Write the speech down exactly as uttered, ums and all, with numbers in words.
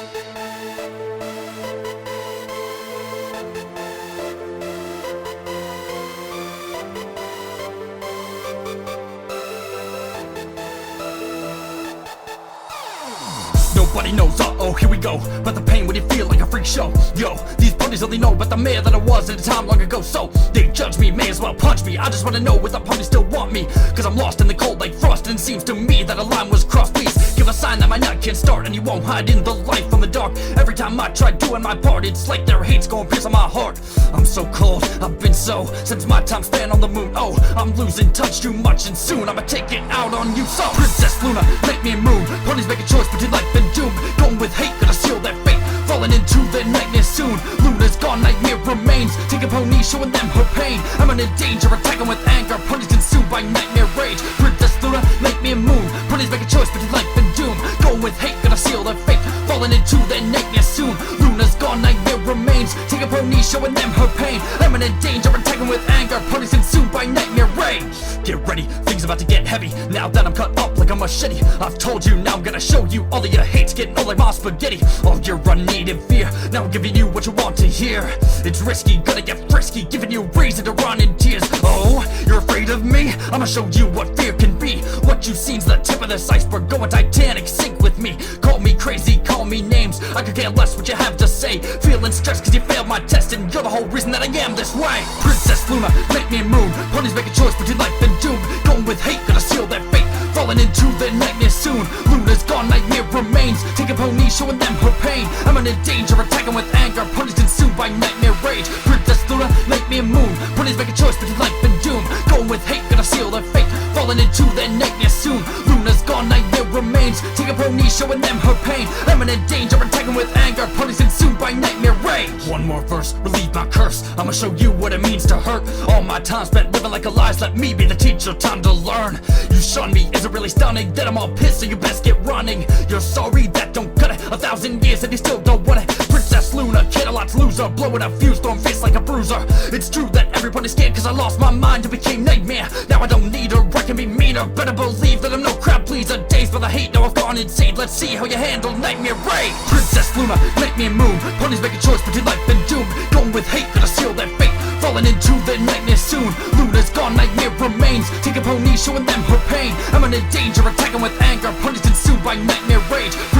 Nobody knows, uh-oh, here we go. But the pain when you feel like a freak show. Yo, these ponies only know about the man that I was at a time long ago. So, they judge me, may as well punch me. I just wanna know if the ponies still want me. Cause I'm lost in the cold like frost. And it seems to me that a line was crossed. Please, give a sign that my night can start. And you won't hide in the light from the dark. Every time I try doing my part, it's like their hate's going piercing my heart. I'm so cold, I've been so since my time span on the moon. Oh, I'm losing touch too much, and soon I'ma take it out on you. So, Princess Luna, make me a moon. Ponies make a choice between life and doom. Going with hate, gonna seal their fate. Falling into the nightmare soon. Luna's gone, nightmare remains. Take a pony, showing them her pain. I'm in danger, attacking with anger. Ponies consumed by nightmare rage. Princess Luna, make me a moon. Ponies make a choice between life and doom. Going with hate, gonna seal their fate. Falling into the nightmare soon. Luna's gone, nightmare remains. Take a pony, showing them her pain. I'm in danger, attacking with anger. Ponies consumed by nightmare rage. Get ready, things about to get heavy. Now that I'm cut up like a machete, I've told you, now I'm gonna show you. All of your hate's getting all like my spaghetti. All your unneeded fear, now I'm giving you what you want to hear. It's risky, gonna get frisky, giving you reason to run in tears. Oh, you're afraid of me? I'ma show you what fear can be. What you've seen's the tip of this iceberg. Going Titanic, sink with me. Call me crazy, call me names, I could care less what you have to say. Feeling stressed cause you failed my test, and you're the whole reason that I am this way. Princess Luna, make me a moon. Ponies make a choice between life and doom. Going with hate, gonna seal their fate. Falling into the nightmare soon. Luna's gone, nightmare remains. Take a pony, showing them her pain. I'm in danger, attacking with anger. Ponies consumed by nightmare rage. Princess Luna, make me a moon. Ponies make a choice between life and doom. Going with hate, gonna seal their fate. Falling into the nightmare soon. Luna's gone, nightmare remains. Take a pony, showing them her pain. I'm in danger, attacking with anger. Ponies consumed by nightmare rage. One more verse, relieve my curse. I'ma show you what it means to hurt. All my time spent living like a lie. Let me be the teacher, time to learn. You shun me, is it really stunning that I'm all pissed, so you best get running. You're sorry, that don't cut it. A thousand years and you still don't want it. Princess Luna, kid a lot's loser. Blowing up fuse, throwing face like a bruiser. It's true that everybody's scared cause I lost my mind and became nightmare. Now I don't need her, I can be meaner. Better believe that I'm no crowd pleaser. Dazed by the hate, now I've gone insane. Let's see how you handle nightmare rage. Princess Luna, make me a moon. Ponies make a choice between life and doom. Going with hate, gonna seal their fate. Falling into the nightmare soon. Luna's gone, nightmare remains. Take a pony, showing them her pain. I'm in danger, attacking with anger. Ponies consumed by nightmare rage.